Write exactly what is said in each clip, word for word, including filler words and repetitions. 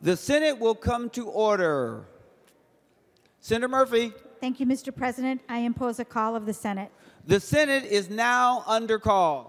The Senate will come to order. Senator Murphy. Thank you, Mister President. I impose a call of the Senate. The Senate is now under call.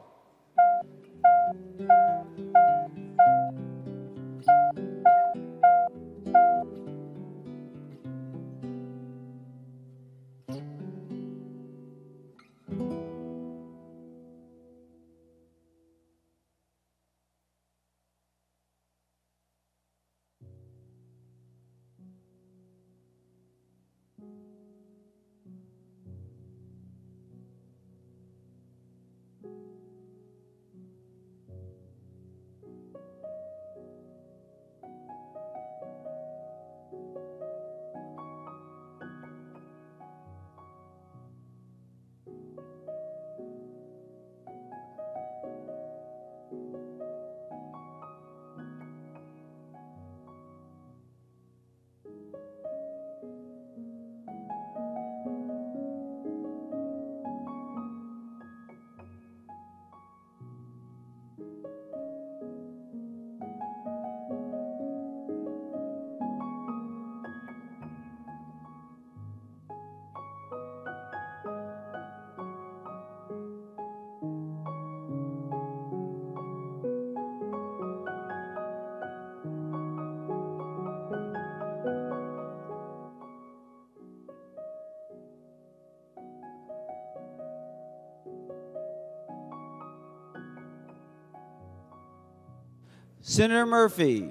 Senator Murphy.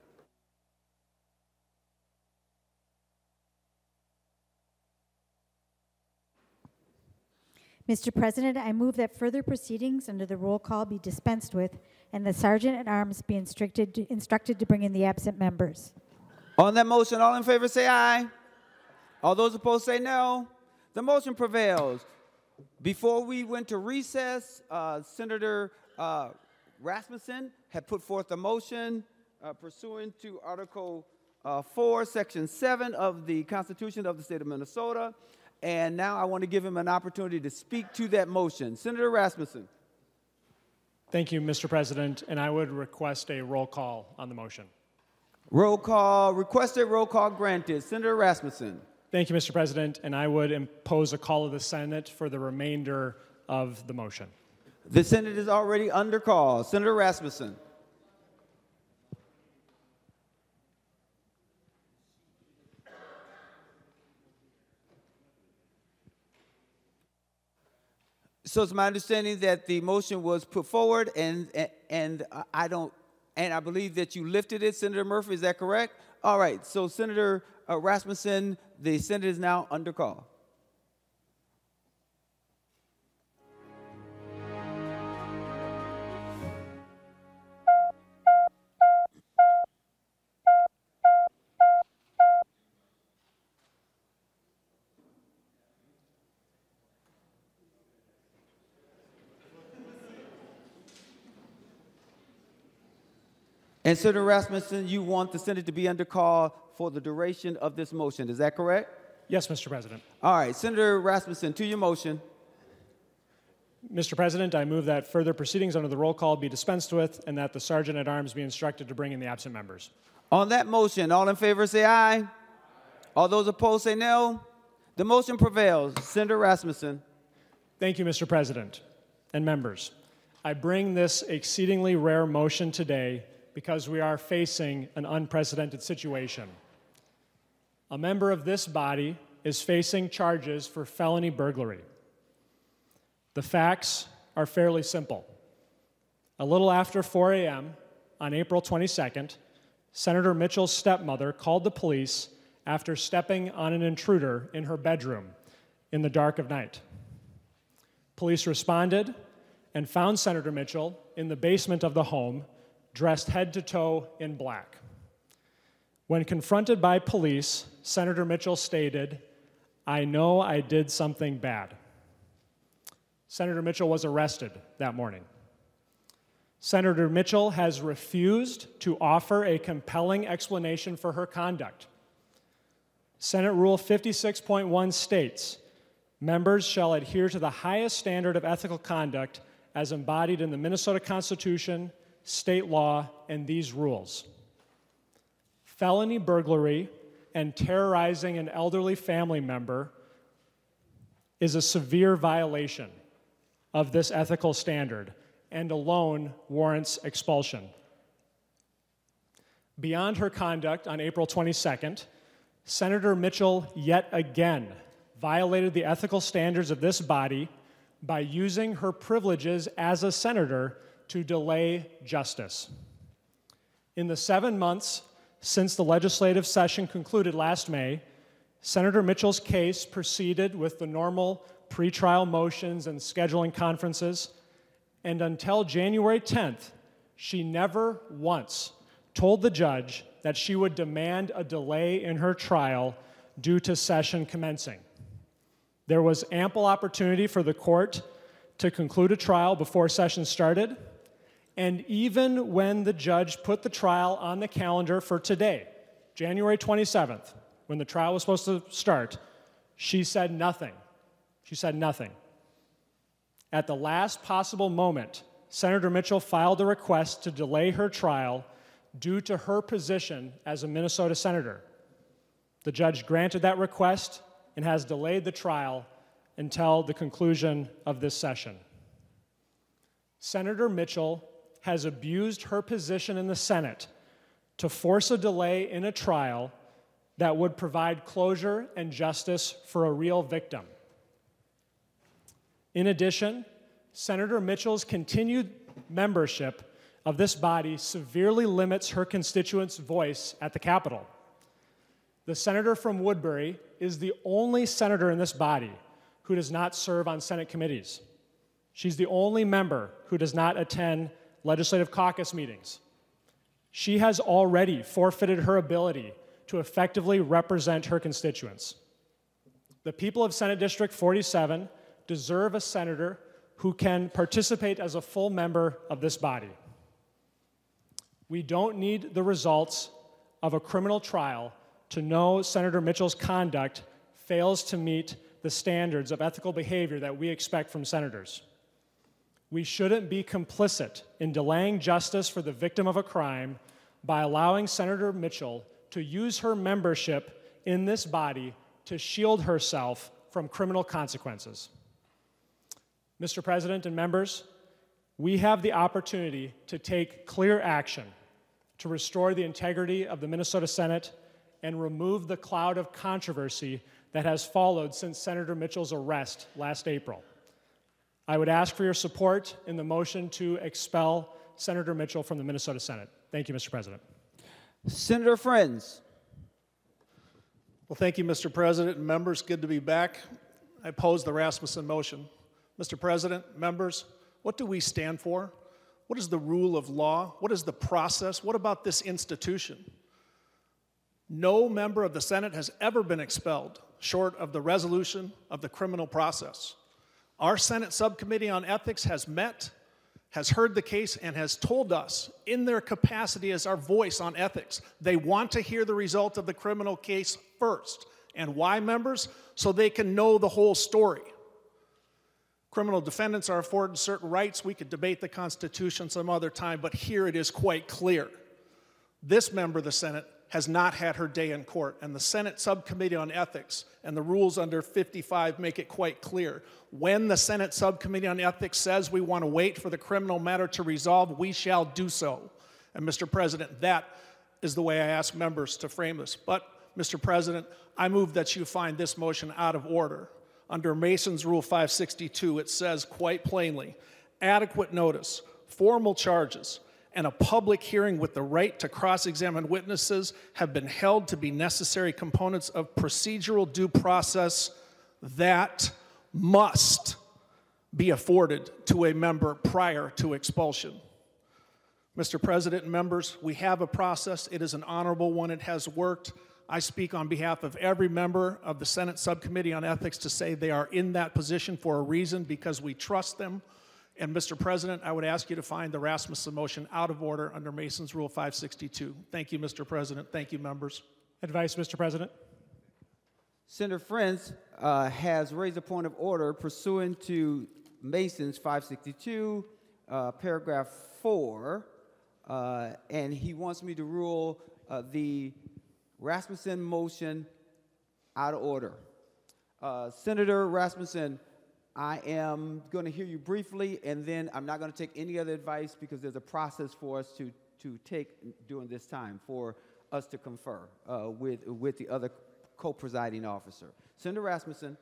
Mister President, I move that further proceedings under the roll call be dispensed with and the Sergeant at Arms be instructed, instructed to bring in the absent members. On that motion, all in favor say aye. All those opposed say no. The motion prevails. Before we went to recess, uh, Senator uh, Rasmussen had put forth a motion uh, pursuant to Article uh, four, Section seven of the Constitution of the State of Minnesota. And now I want to give him an opportunity to speak to that motion. Senator Rasmussen. Thank you, Mister President, and I would request a roll call on the motion. Roll call, requested roll call granted. Senator Rasmussen. Thank you, Mister President, and I would impose a call of the Senate for the remainder of the motion. The Senate is already under call. Senator Rasmussen. So it's my understanding that the motion was put forward, and and I don't, and I believe that you lifted it, Senator Murphy. Is that correct? All right. So Senator uh, Rasmussen, the Senate is now under call. And Senator Rasmussen, you want the Senate to be under call for the duration of this motion. Is that correct? Yes, Mister President. All right. Senator Rasmussen, to your motion. Mister President, I move that further proceedings under the roll call be dispensed with and that the Sergeant at Arms be instructed to bring in the absent members. On that motion, all in favor say aye. All those opposed say no. The motion prevails. Senator Rasmussen. Thank you, Mister President and members. I bring this exceedingly rare motion today because we are facing an unprecedented situation. A member of this body is facing charges for felony burglary. The facts are fairly simple. A little after four a m on April twenty-second, Senator Mitchell's stepmother called the police after stepping on an intruder in her bedroom in the dark of night. Police responded and found Senator Mitchell in the basement of the home, dressed head to toe in black. When confronted by police, Senator Mitchell stated, "I know I did something bad." Senator Mitchell was arrested that morning. Senator Mitchell has refused to offer a compelling explanation for her conduct. Senate Rule fifty-six point one states, members shall adhere to the highest standard of ethical conduct as embodied in the Minnesota Constitution, state law, and these rules. felony burglary and terrorizing an elderly family member is a severe violation of this ethical standard and alone warrants expulsion. Beyond her conduct on April twenty-second, Senator Mitchell yet again violated the ethical standards of this body by using her privileges as a senator to delay justice. In the seven months since the legislative session concluded last May, Senator Mitchell's case proceeded with the normal pretrial motions and scheduling conferences, and until January tenth, she never once told the judge that she would demand a delay in her trial due to session commencing. There was ample opportunity for the court to conclude a trial before session started, and even when the judge put the trial on the calendar for today, January twenty-seventh, when the trial was supposed to start, she said nothing. She said nothing. At the last possible moment, Senator Mitchell filed a request to delay her trial due to her position as a Minnesota senator. The judge granted that request and has delayed the trial until the conclusion of this session. Senator Mitchell has abused her position in the Senate to force a delay in a trial that would provide closure and justice for a real victim. In addition, Senator Mitchell's continued membership of this body severely limits her constituents' voice at the Capitol. The senator from Woodbury is the only senator in this body who does not serve on Senate committees. She's the only member who does not attend legislative caucus meetings. She has already forfeited her ability to effectively represent her constituents. The people of Senate District forty-seven deserve a senator who can participate as a full member of this body. We don't need the results of a criminal trial to know Senator Mitchell's conduct fails to meet the standards of ethical behavior that we expect from senators. We shouldn't be complicit in delaying justice for the victim of a crime by allowing Senator Mitchell to use her membership in this body to shield herself from criminal consequences. Mister President and members, we have the opportunity to take clear action to restore the integrity of the Minnesota Senate and remove the cloud of controversy that has followed since Senator Mitchell's arrest last April. I would ask for your support in the motion to expel Senator Mitchell from the Minnesota Senate. Thank you, Mister President. Senator Friends. Well, thank you, Mister President and members. Good to be back. I oppose the Rasmussen motion. Mister President, members, what do we stand for? What is the rule of law? What is the process? What about this institution? No member of the Senate has ever been expelled short of the resolution of the criminal process. Our Senate Subcommittee on Ethics has met, has heard the case, and has told us in their capacity as our voice on ethics, they want to hear the result of the criminal case first. And why, members? So they can know the whole story. Criminal defendants are afforded certain rights. We could debate the Constitution some other time, but here it is quite clear. This member of the Senate has not had her day in court, and the Senate Subcommittee on Ethics and the rules under fifty-five make it quite clear. When the Senate Subcommittee on Ethics says we want to wait for the criminal matter to resolve, we shall do so. And Mister President, that is the way I ask members to frame this. But, Mister President, I move that you find this motion out of order. Under Mason's Rule five sixty-two, it says quite plainly, adequate notice, formal charges, and a public hearing with the right to cross-examine witnesses have been held to be necessary components of procedural due process that must be afforded to a member prior to expulsion. Mister President and members, we have a process. It is an honorable one. It has worked. I speak on behalf of every member of the Senate Subcommittee on Ethics to say they are in that position for a reason, because we trust them. And Mister President, I would ask you to find the Rasmussen motion out of order under Mason's Rule five sixty-two. Thank you, Mister President. Thank you, members. Advice, Mister President. Senator Friends uh, has raised a point of order pursuant to Mason's five sixty-two, uh, paragraph four, uh, and he wants me to rule uh, the Rasmussen motion out of order. Uh, Senator Rasmussen, I am going to hear you briefly, and then I'm not going to take any other advice because there's a process for us to, to take during this time for us to confer uh, with, with the other co-presiding officer. Senator Rasmussen.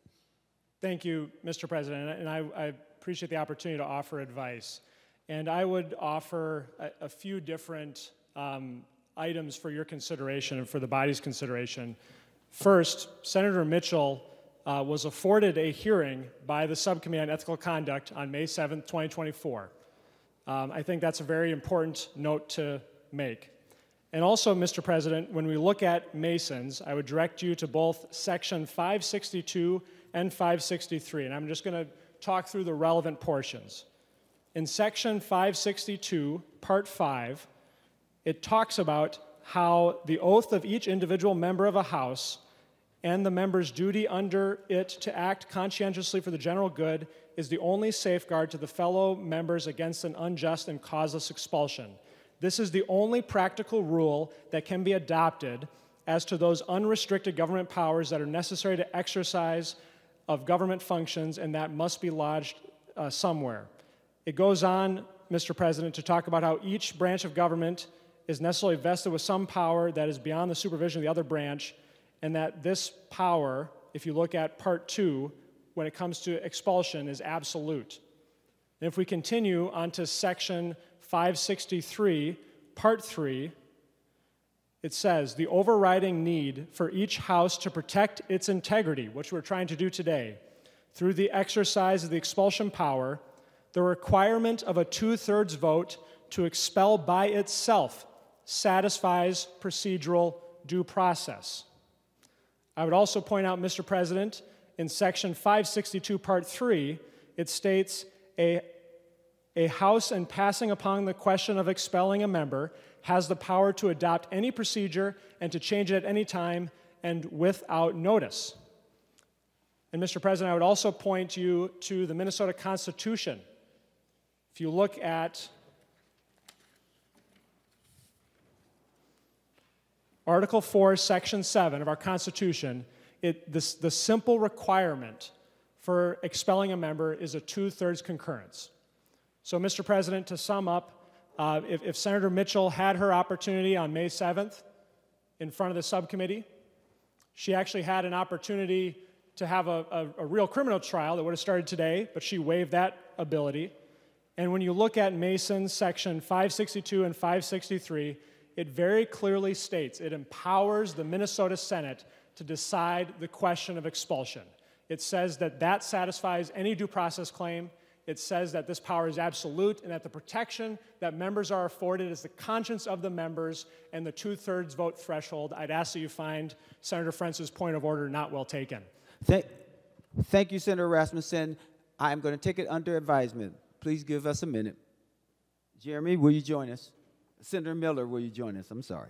Thank you, Mister President, and I, I appreciate the opportunity to offer advice. And I would offer a, a few different um, items for your consideration and for the body's consideration. First, Senator Mitchell uh, was afforded a hearing by the Subcommittee on Ethical Conduct on May seventh, twenty twenty-four. Um, I think that's a very important note to make. And also, Mister President, when we look at Masons, I would direct you to both Section five sixty-two and five sixty-three, and I'm just going to talk through the relevant portions. In Section five sixty-two, Part five, it talks about how the oath of each individual member of a house and the member's duty under it to act conscientiously for the general good is the only safeguard to the fellow members against an unjust and causeless expulsion. This is the only practical rule that can be adopted as to those unrestricted government powers that are necessary to exercise of government functions and that must be lodged uh, somewhere. It goes on, Mister President, to talk about how each branch of government is necessarily vested with some power that is beyond the supervision of the other branch, and that this power, if you look at Part two, when it comes to expulsion, is absolute. And if we continue on to Section five sixty-three, Part three, it says, the overriding need for each house to protect its integrity, which we're trying to do today, through the exercise of the expulsion power, the requirement of a two-thirds vote to expel by itself satisfies procedural due process. I would also point out, Mister President, in Section five sixty-two, Part three, it states, a, a House in passing upon the question of expelling a member has the power to adopt any procedure and to change it at any time and without notice. And Mister President, I would also point you to the Minnesota Constitution. If you look at Article four, Section seven of our Constitution, it, this, the simple requirement for expelling a member is a two-thirds concurrence. So, Mister President, to sum up, uh, if, if Senator Mitchell had her opportunity on May seventh in front of the subcommittee, she actually had an opportunity to have a, a, a real criminal trial that would have started today, but she waived that ability. And when you look at Mason's Section five sixty-two and five sixty-three, it very clearly states it empowers the Minnesota Senate to decide the question of expulsion. It says that that satisfies any due process claim. It says that this power is absolute and that the protection that members are afforded is the conscience of the members and the two-thirds vote threshold. I'd ask that you find Senator Frentz's point of order not well taken. Thank, thank you, Senator Rasmussen. I'm going to take it under advisement. Please give us a minute. Jeremy, will you join us? Senator Miller, will you join us? I'm sorry.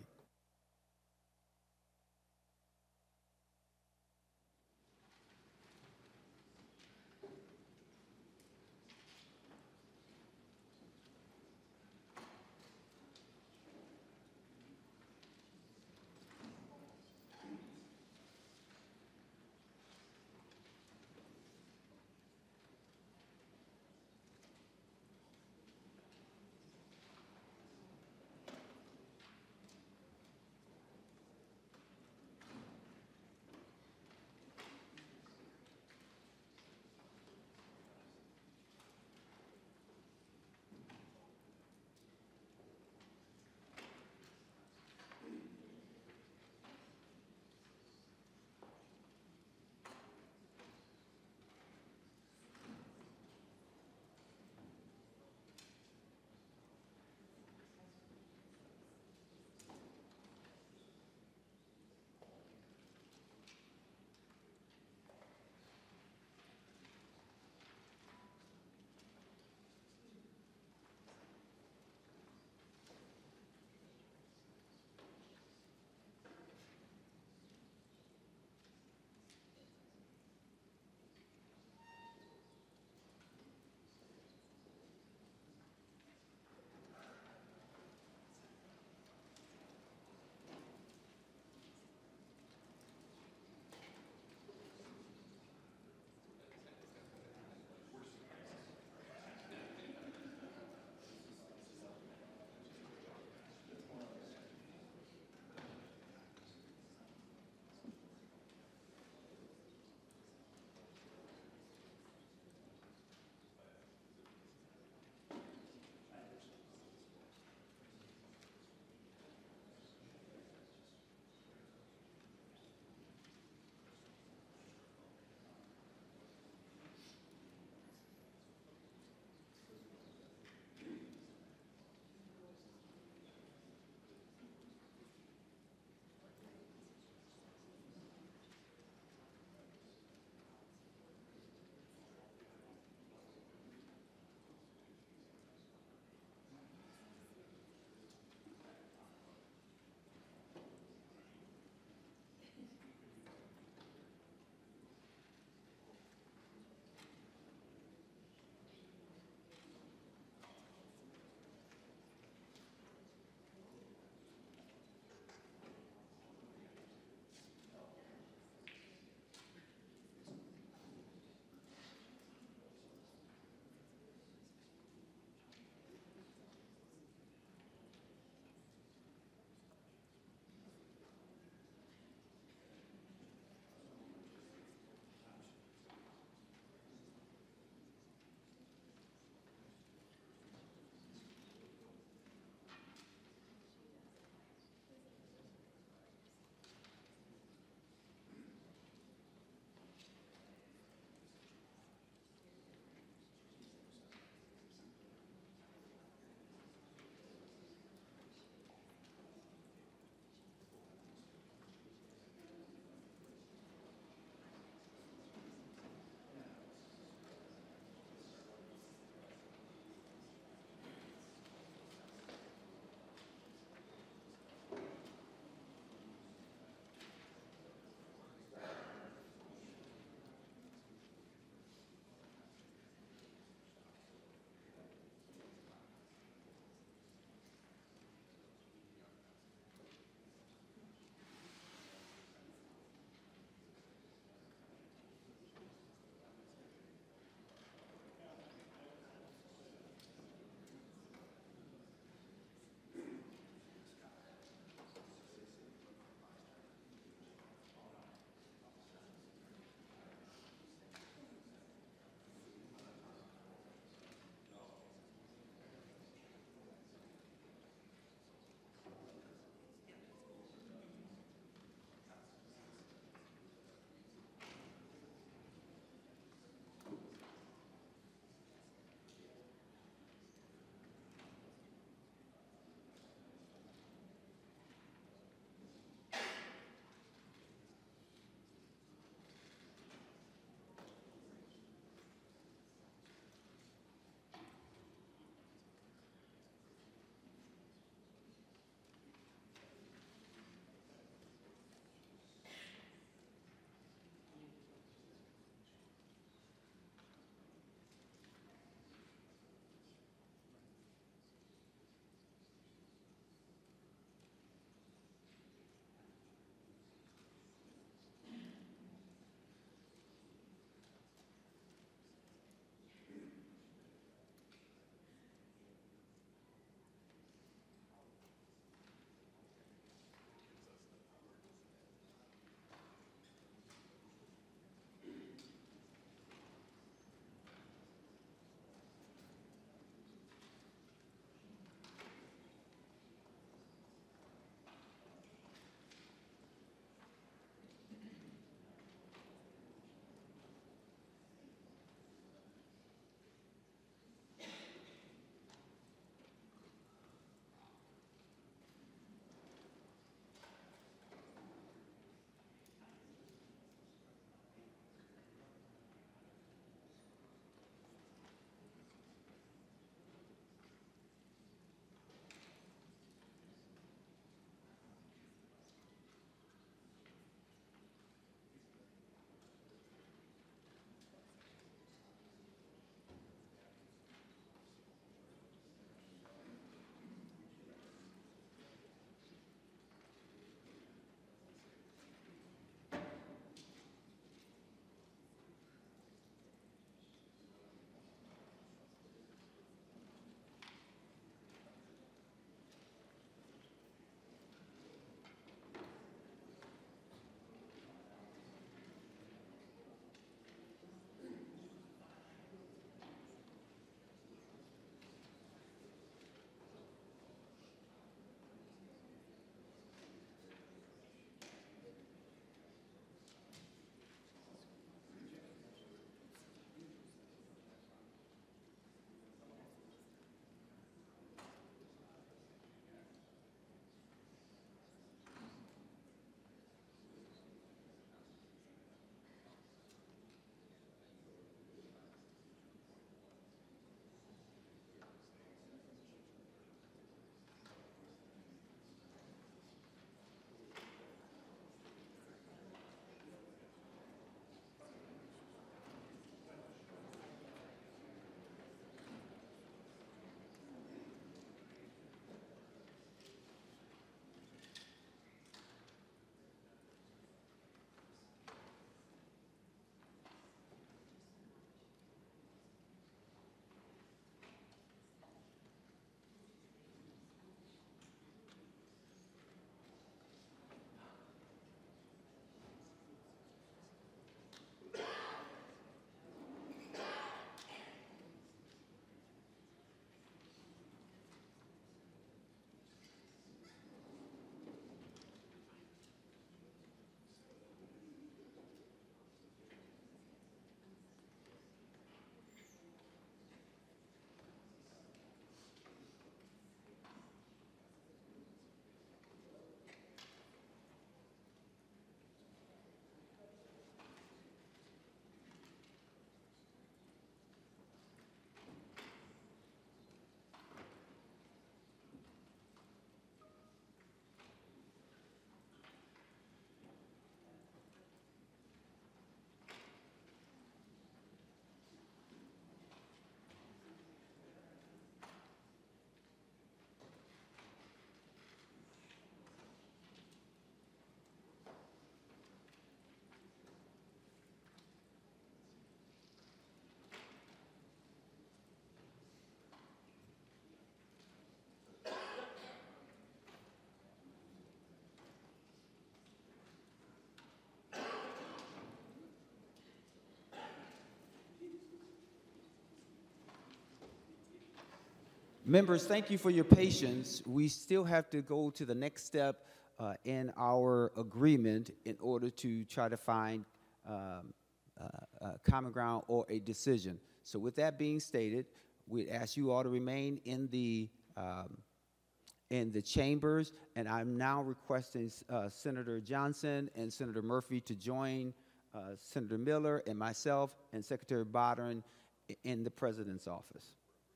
Members, thank you for your patience. We still have to go to the next step uh, in our agreement in order to try to find um, uh, uh, common ground or a decision. So with that being stated, we ask you all to remain in the um, in the chambers, and I'm now requesting uh, Senator Johnson and Senator Murphy to join uh, Senator Miller and myself and Secretary Bodden in the President's office.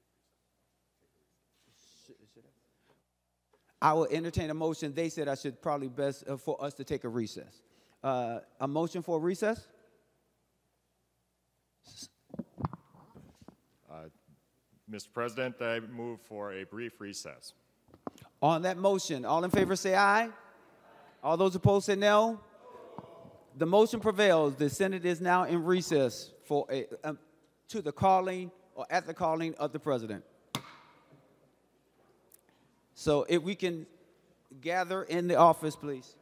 I will entertain a motion. They said I should probably best uh, for us to take a recess. Uh, a motion for a recess? Uh, Mister President, I move for a brief recess. On that motion, all in favor say aye. All those opposed say no. The motion prevails. The Senate is now in recess for a, um, to the calling or at the calling of the President. So if we can gather in the office, please.